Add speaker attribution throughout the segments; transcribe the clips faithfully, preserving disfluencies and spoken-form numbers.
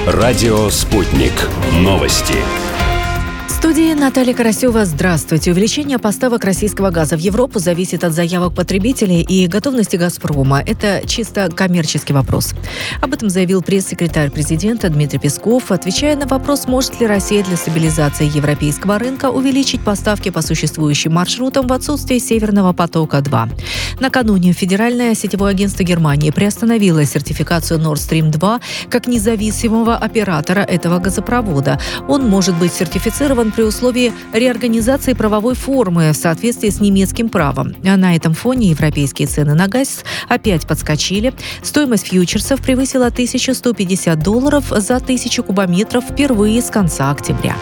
Speaker 1: Радио «Спутник». Новости.
Speaker 2: В студии Наталья Карасева. Здравствуйте. Увеличение поставок российского газа в Европу зависит от заявок потребителей и готовности «Газпрома». Это чисто коммерческий вопрос. Об этом заявил пресс-секретарь президента Дмитрий Песков, отвечая на вопрос, может ли Россия для стабилизации европейского рынка увеличить поставки по существующим маршрутам в отсутствие «Северного потока-два». Накануне Федеральное сетевое агентство Германии приостановило сертификацию Nord Stream два как независимого оператора этого газопровода. Он может быть сертифицирован при условии реорганизации правовой формы в соответствии с немецким правом. А на этом фоне европейские цены на газ опять подскочили. Стоимость фьючерсов превысила тысячу сто пятьдесят долларов за тысячу кубометров впервые с конца октября.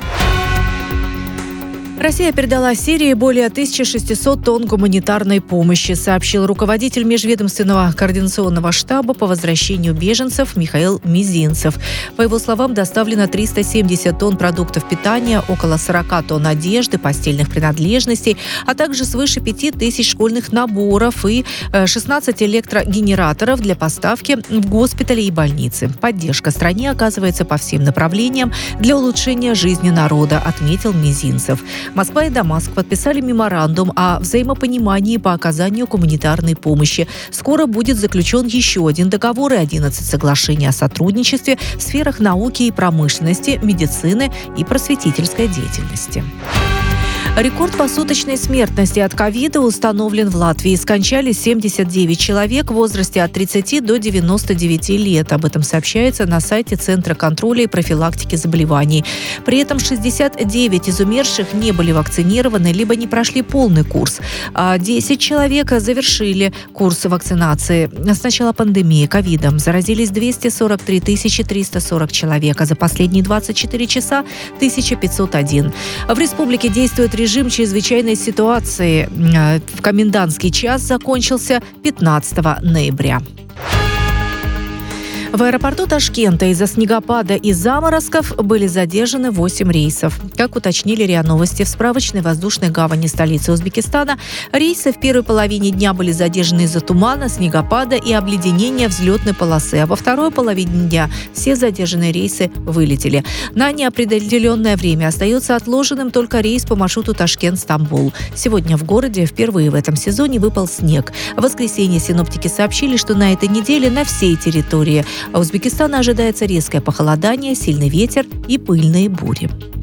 Speaker 2: Россия передала Сирии более тысячи шестисот тонн гуманитарной помощи, сообщил руководитель межведомственного координационного штаба по возвращению беженцев Михаил Мизинцев. По его словам, доставлено триста семьдесят тонн продуктов питания, около сорок тонн одежды, постельных принадлежностей, а также свыше пяти тысяч школьных наборов и шестнадцать электрогенераторов для поставки в госпитали и больницы. Поддержка стране оказывается по всем направлениям для улучшения жизни народа, отметил Мизинцев. Москва и Дамаск подписали меморандум о взаимопонимании по оказанию гуманитарной помощи. Скоро будет заключен еще один договор и одиннадцать соглашений о сотрудничестве в сферах науки и промышленности, медицины и просветительской деятельности. Рекорд посуточной смертности от ковида установлен в Латвии. Скончались семьдесят девять человек в возрасте от тридцати до девяноста девяти лет. Об этом сообщается на сайте Центра контроля и профилактики заболеваний. При этом шестьдесят девять из умерших не были вакцинированы либо не прошли полный курс. А десять человек завершили курс вакцинации. С начала пандемии ковидом заразились двести сорок три тысячи триста сорок человек, а за последние двадцать четыре часа тысяча пятьсот один. В республике действует режим Режим чрезвычайной ситуации в комендантский час закончился пятнадцатого ноября. В аэропорту Ташкента из-за снегопада и заморозков были задержаны восемь рейсов. Как уточнили РИА Новости, в справочной воздушной гавани столицы Узбекистана рейсы в первой половине дня были задержаны из-за тумана, снегопада и обледенения взлетной полосы, а во второй половине дня все задержанные рейсы вылетели. На неопределенное время остается отложенным только рейс по маршруту Ташкент-Стамбул. Сегодня в городе впервые в этом сезоне выпал снег. В воскресенье синоптики сообщили, что на этой неделе на всей территории Узбекистана ожидается резкое похолодание, сильный ветер и пыльные бури.